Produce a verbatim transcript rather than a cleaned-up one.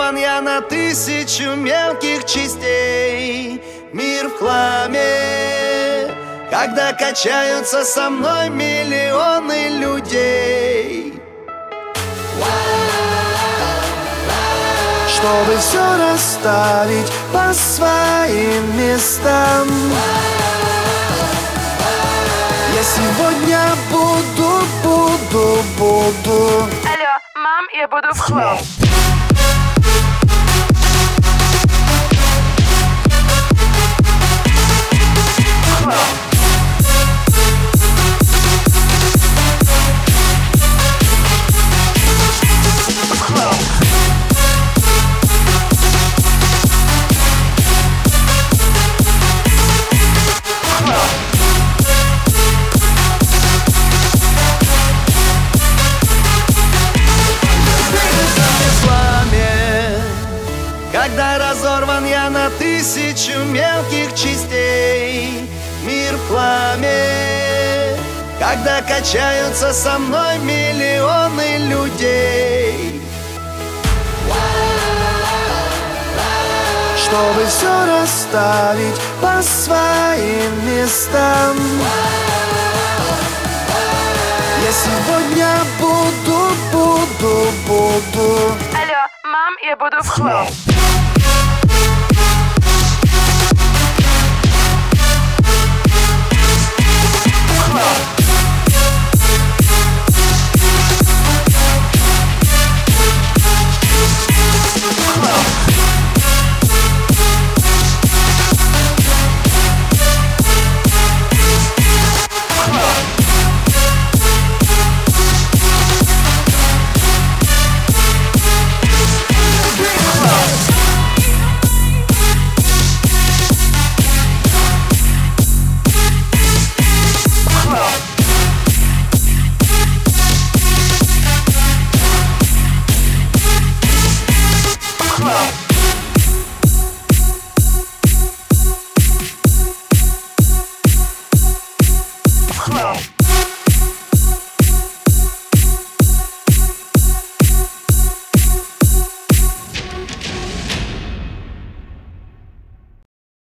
разорван я на тысячу мелких частей. Мир в хламе, когда качаются со мной миллионы людей. Чтобы все расставить по своим местам, я сегодня буду, буду, буду. Алло, мам, я буду в хлам. Когда разорван я на тысячу мелких частей. Мир в хламе, когда качаются со мной миллионы людей. Чтобы все расставить по своим местам, я сегодня буду, буду, буду. Алло, мам, я буду в хлам.